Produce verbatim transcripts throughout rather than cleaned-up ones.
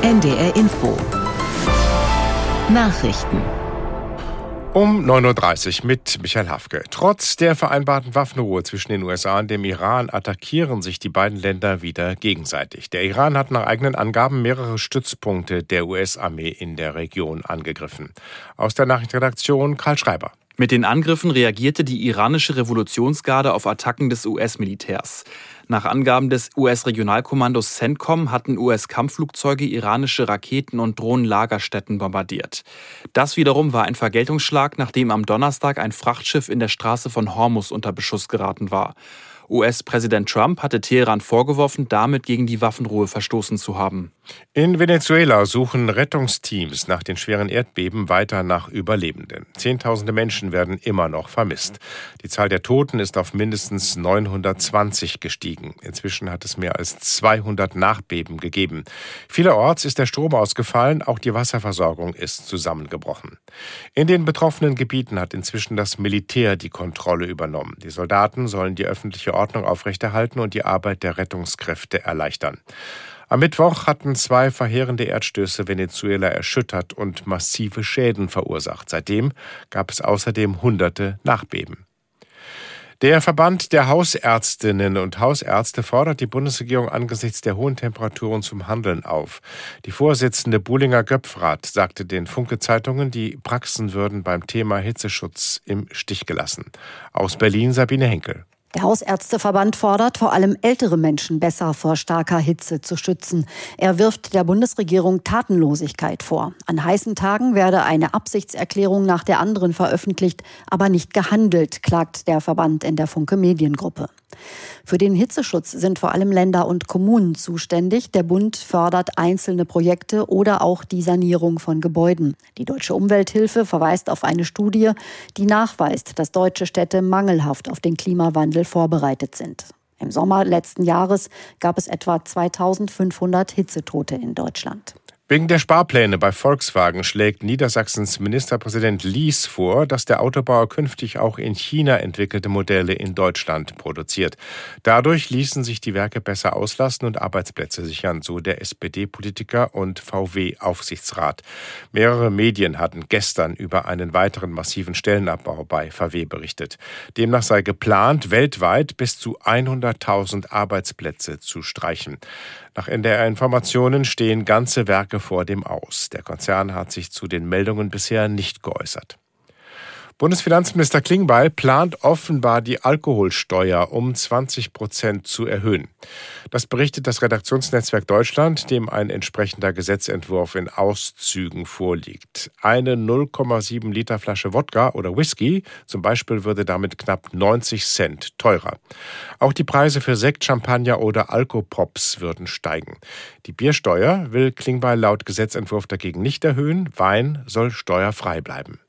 N D R Info Nachrichten um neun Uhr dreißig mit Michael Hafke. Trotz der vereinbarten Waffenruhe zwischen den U S A und dem Iran attackieren sich die beiden Länder wieder gegenseitig. Der Iran hat nach eigenen Angaben mehrere Stützpunkte der U S-Armee in der Region angegriffen. Aus der Nachrichtenredaktion Karl Schreiber. Mit den Angriffen reagierte die iranische Revolutionsgarde auf Attacken des U S-Militärs. Nach Angaben des U S-Regionalkommandos CENTCOM hatten U S-Kampfflugzeuge iranische Raketen- und Drohnenlagerstätten bombardiert. Das wiederum war ein Vergeltungsschlag, nachdem am Donnerstag ein Frachtschiff in der Straße von Hormuz unter Beschuss geraten war. U S-Präsident Trump hatte Teheran vorgeworfen, damit gegen die Waffenruhe verstoßen zu haben. In Venezuela suchen Rettungsteams nach den schweren Erdbeben weiter nach Überlebenden. Zehntausende Menschen werden immer noch vermisst. Die Zahl der Toten ist auf mindestens neunhundertzwanzig gestiegen. Inzwischen hat es mehr als zweihundert Nachbeben gegeben. Vielerorts ist der Strom ausgefallen, auch die Wasserversorgung ist zusammengebrochen. In den betroffenen Gebieten hat inzwischen das Militär die Kontrolle übernommen. Die Soldaten sollen die öffentliche Ordnung aufrechterhalten und die Arbeit der Rettungskräfte erleichtern. Am Mittwoch hatten zwei verheerende Erdstöße Venezuela erschüttert und massive Schäden verursacht. Seitdem gab es außerdem hunderte Nachbeben. Der Verband der Hausärztinnen und Hausärzte fordert die Bundesregierung angesichts der hohen Temperaturen zum Handeln auf. Die Vorsitzende Buhlinger Göpfrath sagte den Funke-Zeitungen, die Praxen würden beim Thema Hitzeschutz im Stich gelassen. Aus Berlin Sabine Henkel. Der Hausärzteverband fordert, vor allem ältere Menschen besser vor starker Hitze zu schützen. Er wirft der Bundesregierung Tatenlosigkeit vor. An heißen Tagen werde eine Absichtserklärung nach der anderen veröffentlicht, aber nicht gehandelt, klagt der Verband in der Funke Mediengruppe. Für den Hitzeschutz sind vor allem Länder und Kommunen zuständig. Der Bund fördert einzelne Projekte oder auch die Sanierung von Gebäuden. Die Deutsche Umwelthilfe verweist auf eine Studie, die nachweist, dass deutsche Städte mangelhaft auf den Klimawandel vorbereitet sind. Im Sommer letzten Jahres gab es etwa zweitausendfünfhundert Hitzetote in Deutschland. Wegen der Sparpläne bei Volkswagen schlägt Niedersachsens Ministerpräsident Lies vor, dass der Autobauer künftig auch in China entwickelte Modelle in Deutschland produziert. Dadurch ließen sich die Werke besser auslasten und Arbeitsplätze sichern, so der S P D-Politiker und V W-Aufsichtsrat. Mehrere Medien hatten gestern über einen weiteren massiven Stellenabbau bei V W berichtet. Demnach sei geplant, weltweit bis zu hunderttausend Arbeitsplätze zu streichen. Nach N D R-Informationen stehen ganze Werke vor dem Aus. Der Konzern hat sich zu den Meldungen bisher nicht geäußert. Bundesfinanzminister Klingbeil plant offenbar die Alkoholsteuer um zwanzig Prozent zu erhöhen. Das berichtet das Redaktionsnetzwerk Deutschland, dem ein entsprechender Gesetzentwurf in Auszügen vorliegt. Eine null Komma sieben Liter Flasche Wodka oder Whisky zum Beispiel würde damit knapp neunzig Cent teurer. Auch die Preise für Sekt, Champagner oder Alkopops würden steigen. Die Biersteuer will Klingbeil laut Gesetzentwurf dagegen nicht erhöhen. Wein soll steuerfrei bleiben.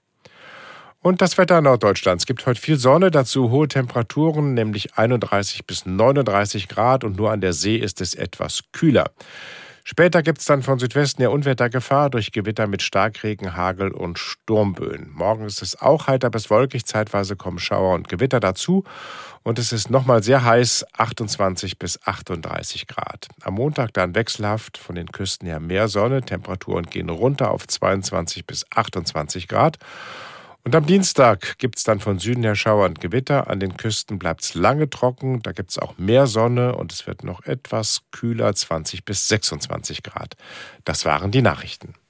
Und das Wetter Norddeutschlands. Es gibt heute viel Sonne, dazu hohe Temperaturen, nämlich einunddreißig bis neununddreißig Grad und nur an der See ist es etwas kühler. Später gibt es dann von Südwesten her Unwettergefahr durch Gewitter mit Starkregen, Hagel und Sturmböen. Morgen ist es auch heiter bis wolkig, zeitweise kommen Schauer und Gewitter dazu. Und es ist nochmal sehr heiß, achtundzwanzig bis achtunddreißig Grad. Am Montag dann wechselhaft, von den Küsten her mehr Sonne, Temperaturen gehen runter auf zweiundzwanzig bis achtundzwanzig Grad. Und am Dienstag gibt es dann von Süden her Schauer und Gewitter. An den Küsten bleibt es lange trocken, da gibt es auch mehr Sonne und es wird noch etwas kühler, zwanzig bis sechsundzwanzig Grad. Das waren die Nachrichten.